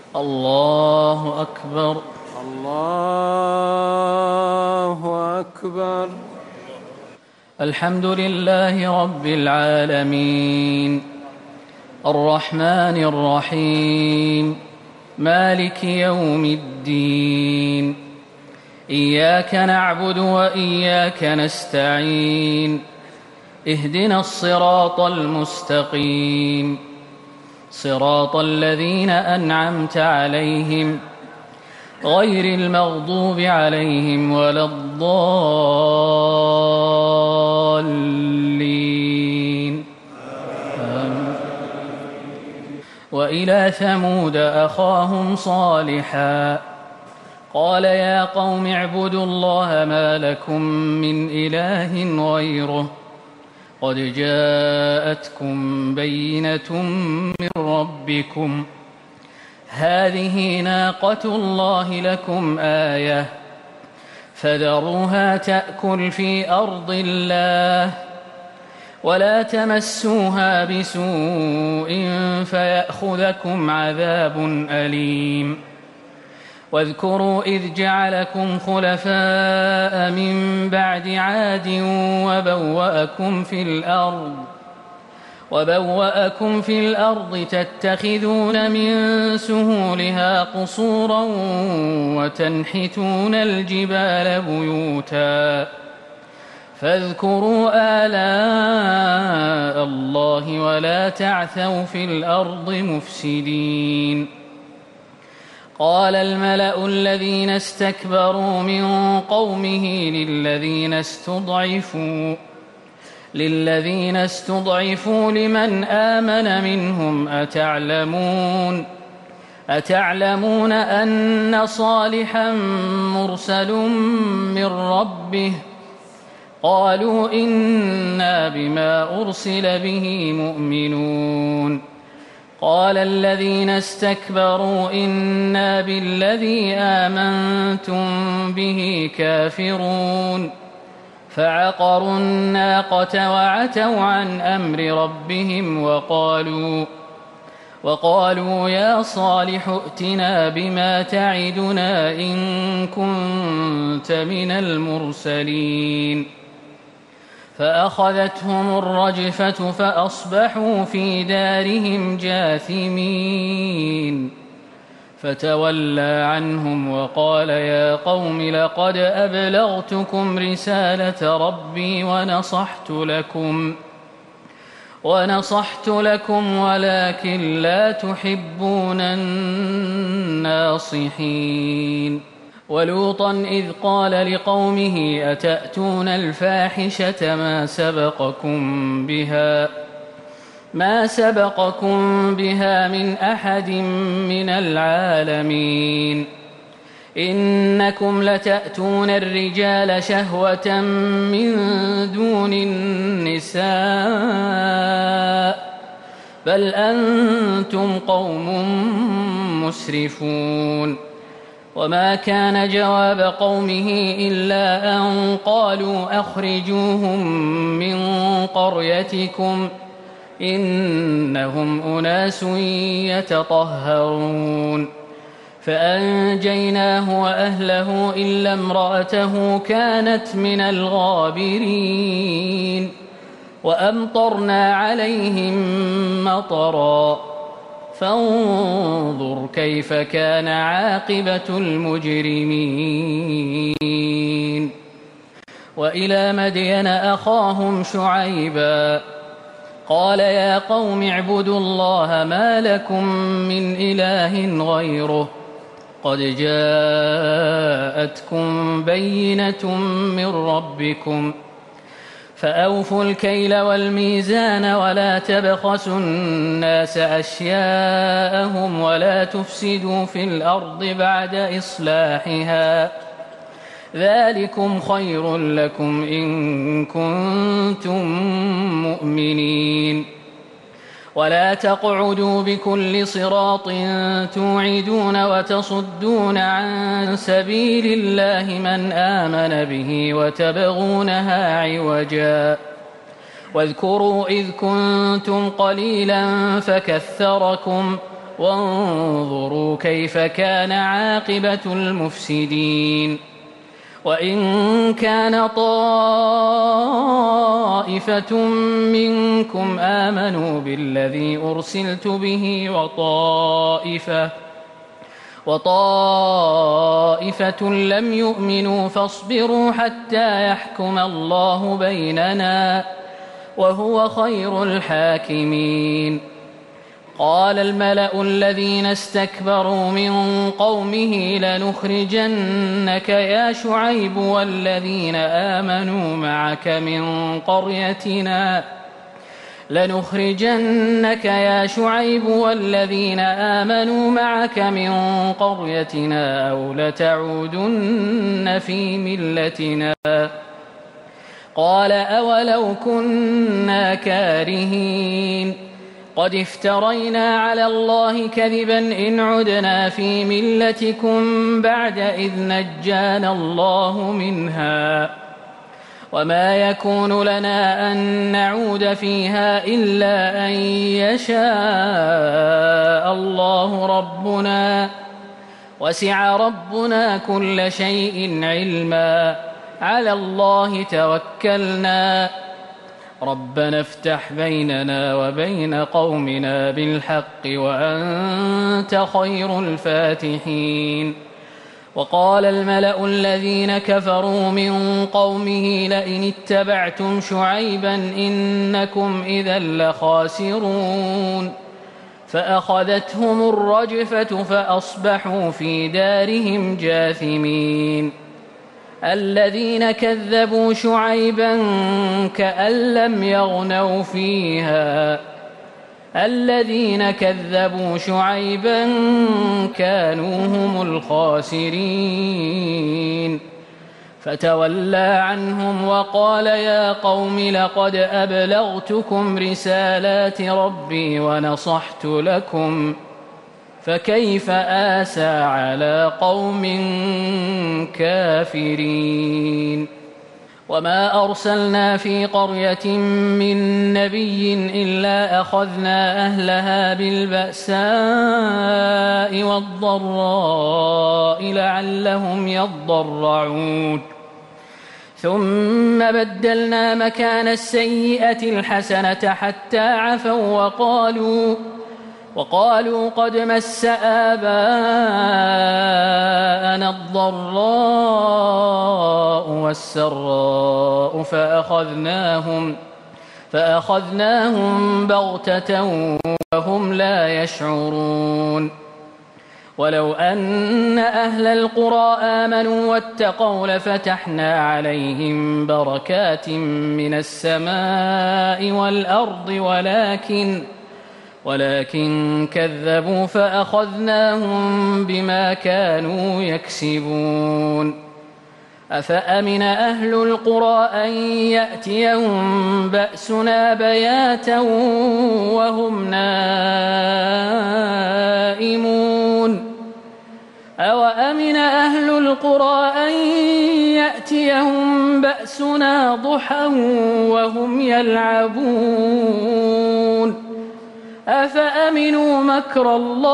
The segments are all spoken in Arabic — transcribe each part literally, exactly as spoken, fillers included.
الله أكبر. الله أكبر. الحمد لله رب العالمين، الرحمن الرحيم، مالك يوم الدين. إياك نعبد وإياك نستعين، اهدنا الصراط المستقيم، صراط الذين أنعمت عليهم غير المغضوب عليهم ولا الضالين. آمين. وإلى ثمود أخاهم صالحا قال يا قوم اعبدوا الله ما لكم من إله غيره قد جاءتكم بينة من ربكم هذه ناقة الله لكم آية فذروها تأكل في أرض الله ولا تمسوها بسوء فيأخذكم عذاب أليم. واذكروا إذ جعلكم خلفاء من بعد عاد وبوأكم في الأرض وبوأكم في الأرض تتخذون من سهولها قصورا وتنحتون الجبال بيوتا فاذكروا آلاء الله ولا تعثوا في الأرض مفسدين. قال الملأ الذين استكبروا من قومه للذين استضعفوا للذين استضعفوا لمن آمن منهم أتعلمون أتعلمون أن صالحا مرسل من ربه قالوا إنا بما أرسل به مؤمنون. قال الذين استكبروا إنا بالذي آمنتم به كافرون فعقروا الناقة وعتوا عن أمر ربهم وقالوا وقالوا يا صالح ائتنا بما تعدنا إن كنت من المرسلين. فأخذتهم الرجفة فأصبحوا في دارهم جاثمين. فتولى عنهم وقال يا قوم لقد أبلغتكم رسالة ربي ونصحت لكم ونصحت لكم ولكن لا تحبون الناصحين. ولوطا إذ قال لقومه أتأتون الفاحشة ما سبقكم بها ما سبقكم بها من أحد من العالمين إنكم لتأتون الرجال شهوة من دون النساء بل أنتم قوم مسرفون. وما كان جواب قومه إلا أن قالوا أخرجوهم من قريتكم إنهم أناس يتطهرون. فأنجيناه وأهله إلا امرأته كانت من الغابرين. وأمطرنا عليهم مطرا فانظر كيف كان عاقبة المجرمين. وإلى مدين أخاهم شعيبا قال يا قوم اعبدوا الله ما لكم من إله غيره قد جاءتكم بينة من ربكم فأوفوا الكيل والميزان ولا تبخسوا الناس أشياءهم ولا تفسدوا في الأرض بعد إصلاحها ذلكم خير لكم إن كنتم مؤمنين. ولا تقعدوا بكل صراط توعدون وتصدون عن سبيل الله من آمن به وتبغونها عوجا واذكروا إذ كنتم قليلا فكثركم وانظروا كيف كان عاقبة المفسدين. وإن كان طائفة منكم آمنوا بالذي أرسلت به وطائفة وطائفة لم يؤمنوا فاصبروا حتى يحكم الله بيننا وهو خير الحاكمين. قال الملأ الذين استكبروا من قومه لنخرجنك يا شعيب والذين آمنوا معك من قريتنا لنخرجنك يا شعيب والذين آمنوا معك من قريتنا أو لتعودن في ملتنا. قال أولو كنا كارهين قد افترينا على الله كذبا إن عدنا في ملتكم بعد إذ نجانا الله منها وما يكون لنا أن نعود فيها إلا أن يشاء الله ربنا وسع ربنا كل شيء علما على الله توكلنا ربنا افتح بيننا وبين قومنا بالحق وأنت خير الفاتحين. وقال الملأ الذين كفروا من قومه لئن اتبعتم شعيبا إنكم إذا لخاسرون فأخذتهم الرجفة فأصبحوا في دارهم جاثمين. الذين كذبوا شعيبا كأن لم يغنوا فيها الذين كذبوا شعيبا كانوا هم الخاسرين. فتولى عنهم وقال يا قوم لقد أبلغتكم رسالات ربي ونصحت لكم فكيف آسى على قوم كافرين. وما أرسلنا في قرية من نبي إلا أخذنا أهلها بالبأساء والضراء لعلهم يضرعون ثم بدلنا مكان السيئة الحسنة حتى عفوا وقالوا وقالوا قد مس آباءنا الضراء والسراء فأخذناهم فأخذناهم بغتة وهم لا يشعرون. ولو أن أهل القرى آمنوا واتقوا لفتحنا عليهم بركات من السماء والأرض ولكن ولكن كذبوا فأخذناهم بما كانوا يكسبون. أفأمن أهل القرى أن يأتيهم بأسنا بياتا وهم نائمون أوأمن أهل القرى أن يأتيهم بأسنا ضحى وهم يلعبون أفأمنوا مكر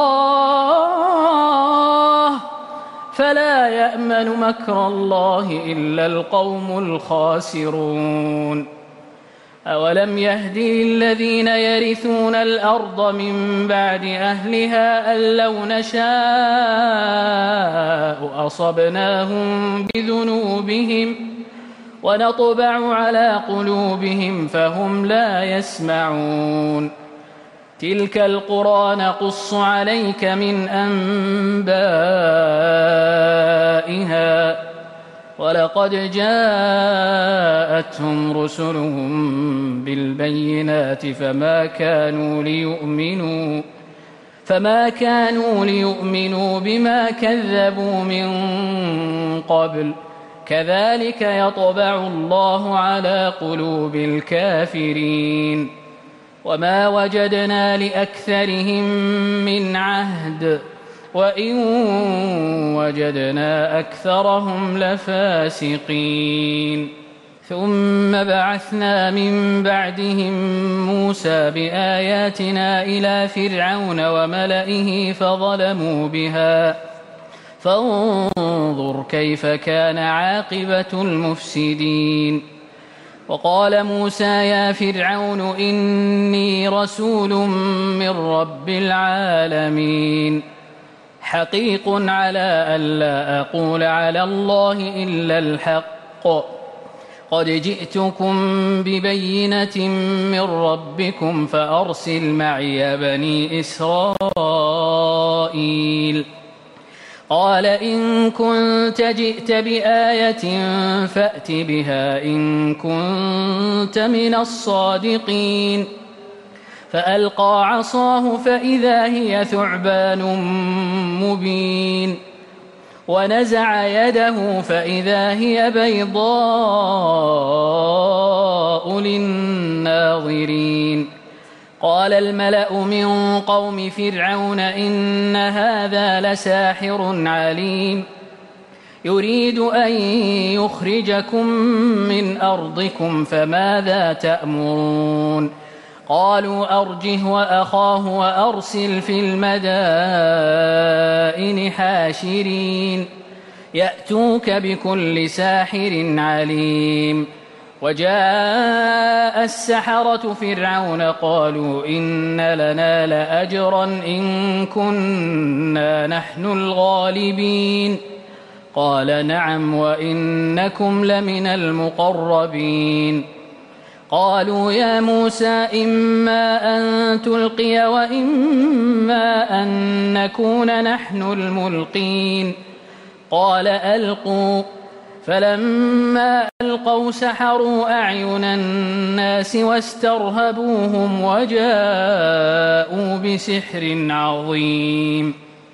الله فلا يأمن مكر الله إلا القوم الخاسرون. أولم يهد للذين يرثون الأرض من بعد أهلها أن لو نشاء أصبناهم بذنوبهم ونطبع على قلوبهم فهم لا يسمعون. تلك القرى نقص عليك من أنبائها ولقد جاءتهم رسلهم بالبينات فما كانوا ليؤمنوا فما كانوا ليؤمنوا بما كذبوا من قبل كذلك يطبع الله على قلوب الكافرين. وما وجدنا لأكثرهم من عهد وإن وجدنا أكثرهم لفاسقين. ثم بعثنا من بعدهم موسى بآياتنا إلى فرعون وملئه فظلموا بها فانظر كيف كان عاقبة المفسدين. وقال موسى يا فرعون إني رسول من رب العالمين حقيق على ألا أقول على الله إلا الحق قد جئتكم ببينة من ربكم فأرسل معي بني إسرائيل. قال إن كنت جئت بآية فأت بها إن كنت من الصادقين. فألقى عصاه فإذا هي ثعبان مبين ونزع يده فإذا هي بيضاء للناظرين. قال الملأ من قوم فرعون إن هذا لساحر عليم يريد أن يخرجكم من أرضكم فماذا تأمرون. قالوا أرجه وأخاه وأرسل في المدائن حاشرين يأتوك بكل ساحر عليم. وجاء السحرة فرعون قالوا إن لنا لأجرا إن كنا نحن الغالبين. قال نعم وإنكم لمن المقربين. قالوا يا موسى إما أن تلقي وإما أن نكون نحن الملقين. قال ألقوا. فلما ألقوا سحروا أعين الناس واسترهبوهم وجاءوا بسحر عظيم.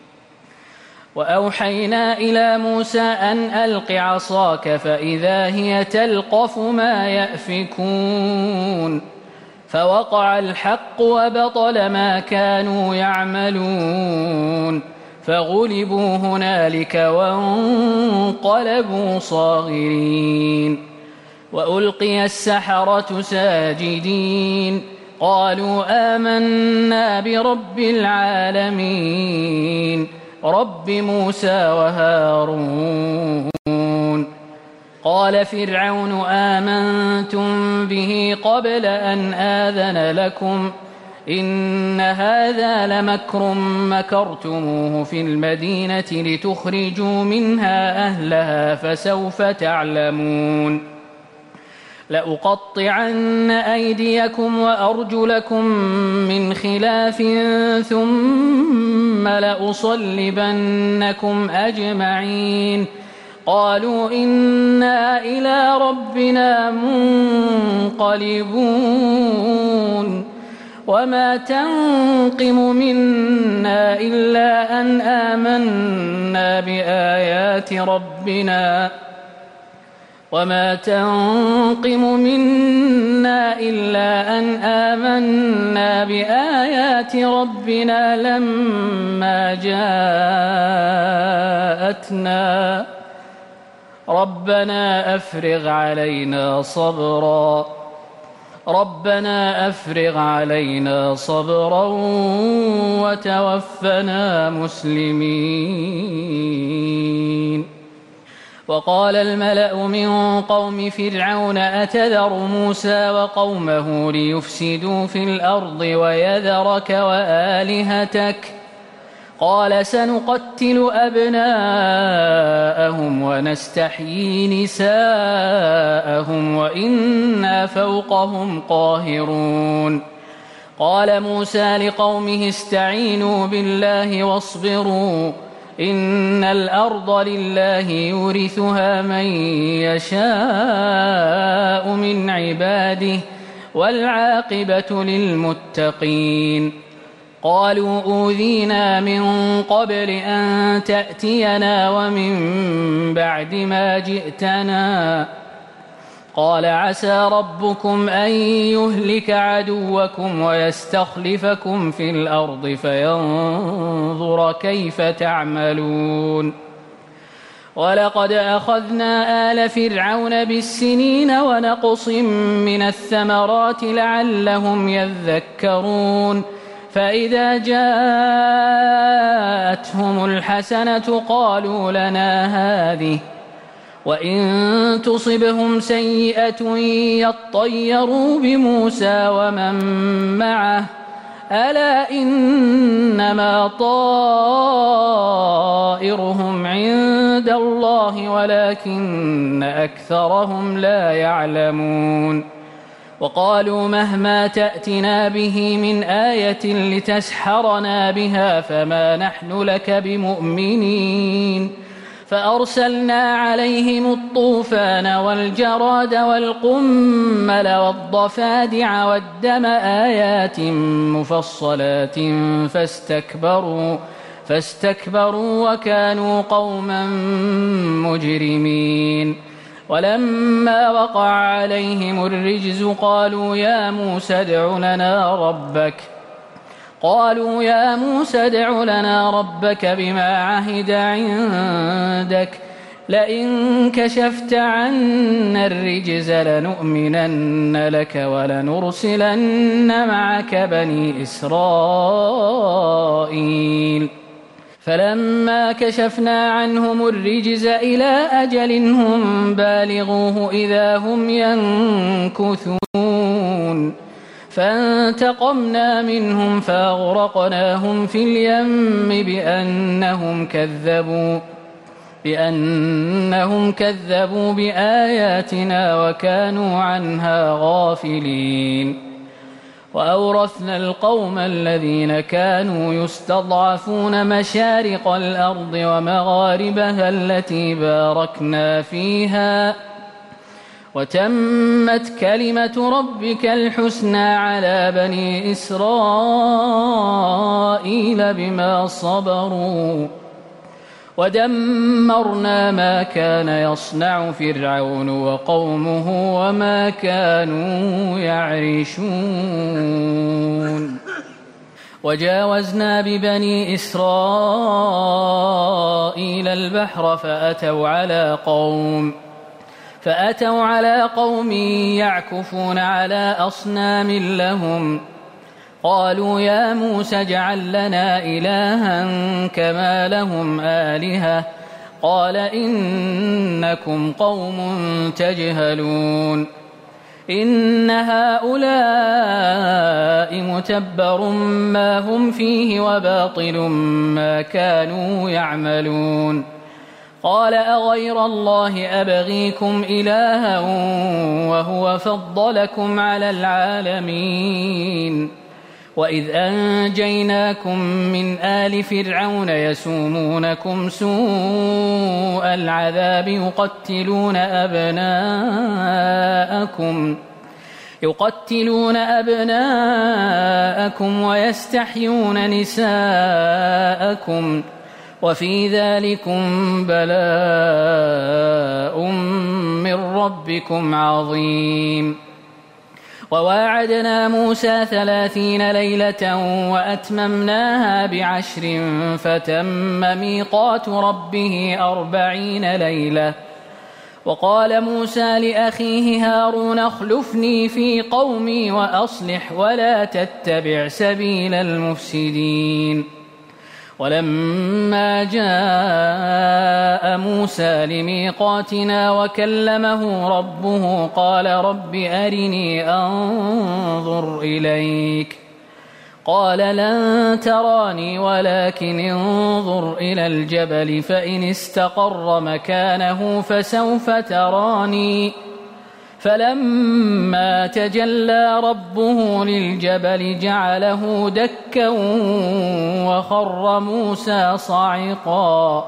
وأوحينا إلى موسى أن ألق عصاك فإذا هي تلقف ما يأفكون. فوقع الحق وبطل ما كانوا يعملون فغلبوا هنالك وانقلبوا صاغرين. وألقي السحرة ساجدين قالوا آمنا برب العالمين رب موسى وهارون. قال فرعون آمنتم به قبل أن آذن لكم إن هذا لمكر مكرتموه في المدينة لتخرجوا منها أهلها فسوف تعلمون. لأقطعن أيديكم وأرجلكم من خلاف ثم لأصلبنكم أجمعين. قالوا إنا إلى ربنا منقلبون. وما تنقم منا إلا أن آمنا بآيات ربنا وما تنقم منا إلا أن آمنا بآيات ربنا لما جاءتنا ربنا أفرغ علينا صبرا ربنا أفرغ علينا صبرا وتوفنا مسلمين. وقال الملأ من قوم فرعون أتذر موسى وقومه ليفسدوا في الأرض ويذرك وآلهتك قال سنقتل أبناءهم ونستحيي نساءهم وإنا فوقهم قاهرون. قال موسى لقومه استعينوا بالله واصبروا إن الأرض لله يورثها من يشاء من عباده والعاقبة للمتقين. قالوا أوذينا من قبل أن تأتينا ومن بعد ما جئتنا قال عسى ربكم أن يهلك عدوكم ويستخلفكم في الأرض فينظر كيف تعملون. ولقد أخذنا آل فرعون بالسنين ونقص من الثمرات لعلهم يذكرون فإذا جاءتهم الحسنة قالوا لنا هذه وإن تصبهم سيئة يطيروا بموسى ومن معه ألا إنما طائرهم عند الله ولكن أكثرهم لا يعلمون وقالوا مهما تأتنا به من آية لتسحرنا بها فما نحن لك بمؤمنين فأرسلنا عليهم الطوفان والجراد والقمل والضفادع والدم آيات مفصلات فاستكبروا فاستكبروا وكانوا قوما مجرمين ولما وقع عليهم الرجز قالوا يا موسى ادع لنا ربك قالوا يا موسى ادع لنا ربك بما عهد عندك لئن كشفت عنا الرجز لنؤمنن لك ولنرسلن معك بني إسرائيل فلما كشفنا عنهم الرجز إلى أجل هم بالغوه إذا هم ينكثون فانتقمنا منهم فأغرقناهم في اليم بأنهم كذبوا بأنهم كذبوا بآياتنا وكانوا عنها غافلين وأورثنا القوم الذين كانوا يستضعفون مشارق الأرض ومغاربها التي باركنا فيها وتمت كلمة ربك الحسنى على بني إسرائيل بما صبروا ودمرنا ما كان يصنع فرعون وقومه وما كانوا يعرشون وجاوزنا ببني إسرائيل البحر فأتوا على قوم فأتوا على قوم يعكفون على أصنام لهم قالوا يا موسى اجعل لنا إلها كما لهم آلهة قال إنكم قوم تجهلون إن هؤلاء متبر ما هم فيه وباطل ما كانوا يعملون قال أغير الله أبغيكم إلها وهو فضلكم على العالمين وإذ أنجيناكم من آل فرعون يسومونكم سوء العذاب يقتلون أبناءكم يقتلون أبناءكم ويستحيون نساءكم وفي ذلكم بلاء من ربكم عظيم وواعدنا موسى ثلاثين ليلة وأتممناها بعشر فتم ميقات ربه أربعين ليلة وقال موسى لأخيه هارون اخلفني في قومي وأصلح ولا تتبع سبيل المفسدين ولما جاء موسى لميقاتنا وكلمه ربه قال رب أرني أنظر إليك قال لن تراني ولكن انظر إلى الجبل فإن استقر مكانه فسوف تراني فلما تجلى ربه للجبل جعله دكا وخر موسى صعقا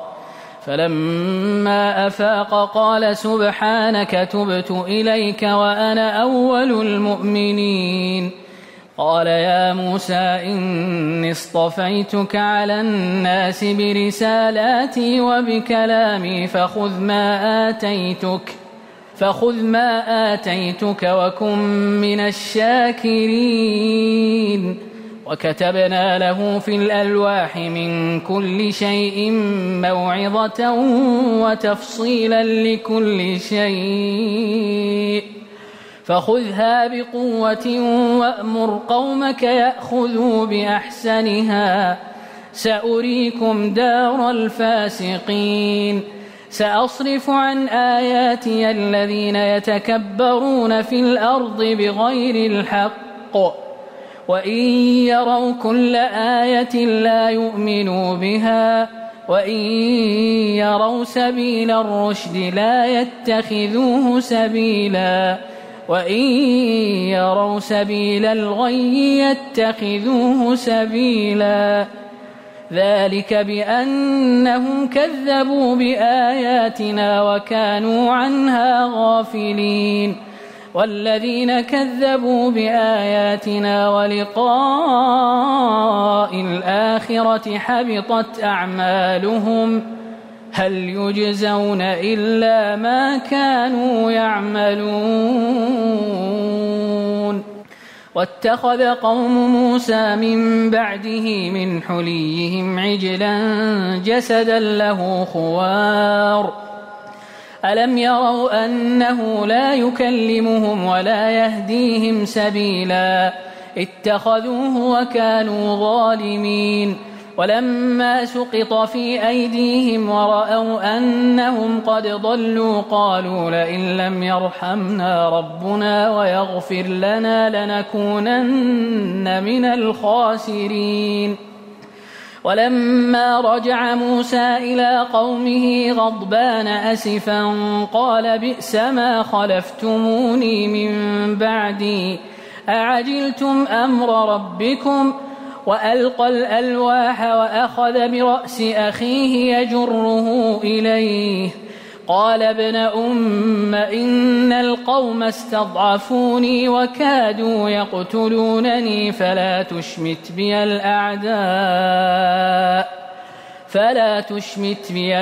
فلما أفاق قال سبحانك تبت إليك وأنا أول المؤمنين قال يا موسى إني اصطفيتك على الناس برسالاتي وبكلامي فخذ ما آتيتك فخذ ما آتيتك وكن من الشاكرين وكتبنا له في الألواح من كل شيء موعظة وتفصيلا لكل شيء فخذها بقوة وأمر قومك يأخذوا بأحسنها سأريكم دار الفاسقين سأصرف عن آياتي الذين يتكبرون في الأرض بغير الحق وإن يروا كل آية لا يؤمنوا بها وإن يروا سبيل الرشد لا يتخذوه سبيلا وإن يروا سبيل الغي يتخذوه سبيلا ذلك بأنهم كذبوا بآياتنا وكانوا عنها غافلين والذين كذبوا بآياتنا ولقاء الآخرة حبطت أعمالهم هل يجزون إلا ما كانوا يعملون واتخذ قوم موسى من بعده من حليهم عجلا جسدا له خوار ألم يروا أنه لا يكلمهم ولا يهديهم سبيلا اتخذوه وكانوا ظالمين ولما سقط في أيديهم ورأوا أنهم قد ضلوا قالوا لئن لم يرحمنا ربنا ويغفر لنا لنكونن من الخاسرين ولما رجع موسى إلى قومه غضبان أسفا قال بئس ما خلفتموني من بعدي أعجلتم أمر ربكم وألقى الألواح وأخذ برأس أخيه يجره إليه قال ابن أم إن القوم استضعفوني وكادوا يقتلونني فلا تشمت بي الأعداء فلا تشمت بي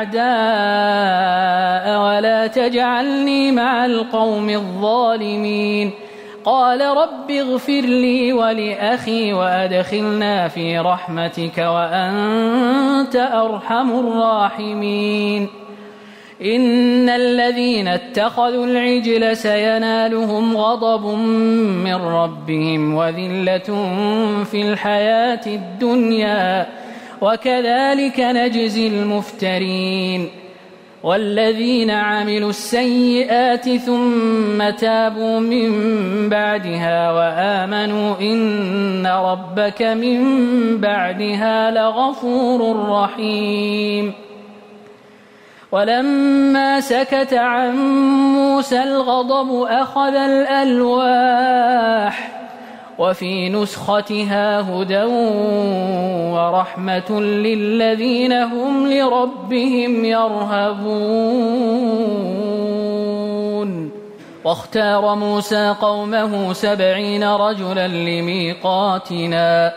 الأعداء ولا تجعلني مع القوم الظالمين قال رب اغفر لي ولأخي وأدخلنا في رحمتك وأنت أرحم الراحمين إن الذين اتخذوا العجل سينالهم غضب من ربهم وذلة في الحياة الدنيا وكذلك نجزي المفترين والذين عملوا السيئات ثم تابوا من بعدها وآمنوا إن ربك من بعدها لغفور رحيم ولما سكت عن موسى الغضب أخذ الألواح وفي نسختها هدى ورحمة للذين هم لربهم يرهبون واختار موسى قومه سبعين رجلا لميقاتنا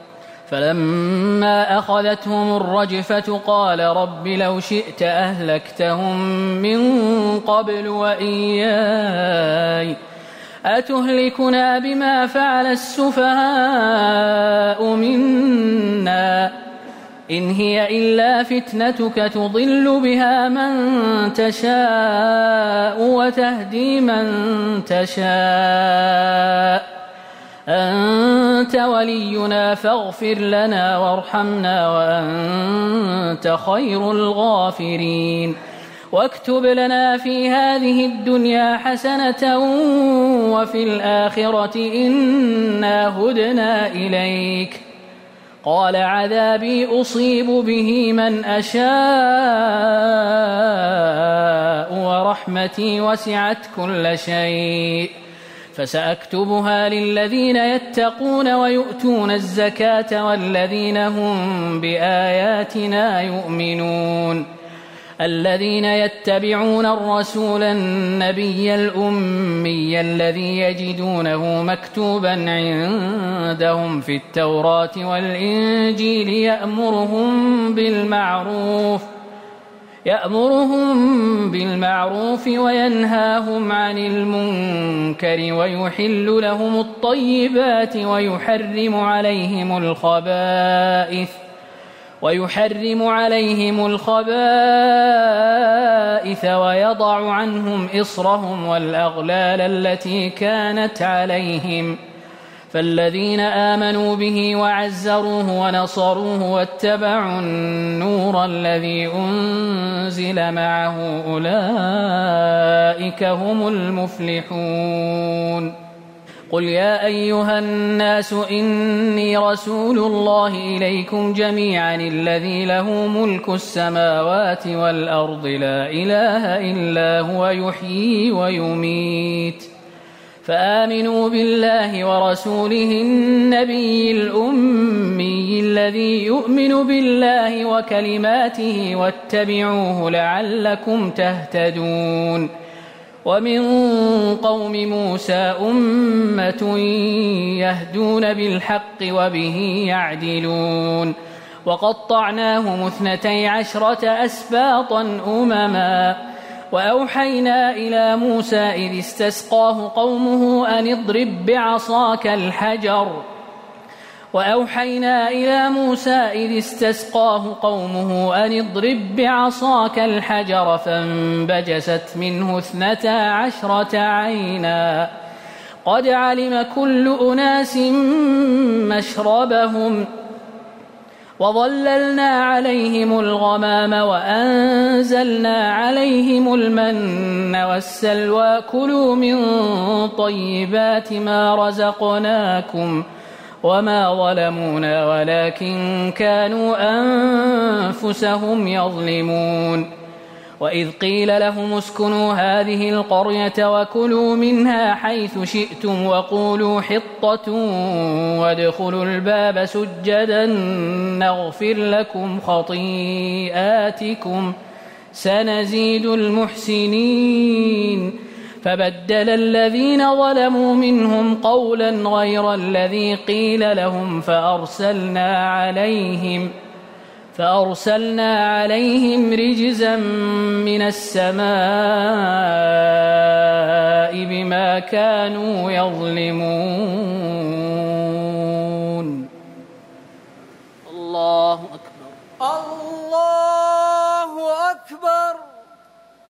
فلما أخذتهم الرجفة قال رب لو شئت أهلكتهم من قبل وإياي أتهلكنا بما فعل السفهاء منا إن هي إلا فتنتك تضل بها من تشاء وتهدي من تشاء أنت ولينا فاغفر لنا وارحمنا وأنت خير الغافرين واكتب لنا في هذه الدنيا حسنة وفي الآخرة إنا هدنا إليك قال عذابي أصيب به من أشاء ورحمتي وسعت كل شيء فسأكتبها للذين يتقون ويؤتون الزكاة والذين هم بآياتنا يؤمنون الذين يتبعون الرسول النبي الأمي الذي يجدونه مكتوبا عندهم في التوراة والإنجيل يأمرهم بالمعروف يأمرهم بالمعروف وينهاهم عن المنكر ويحل لهم الطيبات ويحرم عليهم الخبائث ويحرم عليهم الخبائث ويضع عنهم إصرهم والأغلال التي كانت عليهم فالذين آمنوا به وعزروه ونصروه واتبعوا النور الذي أنزل معه أولئك هم المفلحون قل يا أيها الناس إني رسول الله إليكم جميعا الذي له ملك السماوات والأرض لا إله إلا هو يحيي ويميت فآمنوا بالله ورسوله النبي الأمي الذي يؤمن بالله وكلماته واتبعوه لعلكم تهتدون ومن قوم موسى أمة يهدون بالحق وبه يعدلون وقطعناهم اثنتي عشرة أسباطا أمما وأوحينا إلى موسى إذ استسقاه قومه أن اضرب بعصاك الحجر وأوحينا إلى موسى إذ استسقاه قومه أن اضرب بعصاك الحجر فانبجست منه اثنتا عشرة عينا قد علم كل أناس مشربهم وظللنا عليهم الغمام وأنزلنا عليهم المن والسلوى كلوا من طيبات ما رزقناكم وما ظلمونا ولكن كانوا أنفسهم يظلمون وإذ قيل لهم اسكنوا هذه القرية وكلوا منها حيث شئتم وقولوا حطة وادخلوا الباب سجدا نغفر لكم خطيئاتكم سنزيد المحسنين فبدل الذين ظلموا منهم قولا غير الذي قيل لهم فأرسلنا عليهم فأرسلنا عليهم رجزا من السماء بما كانوا يظلمون الله أكبر.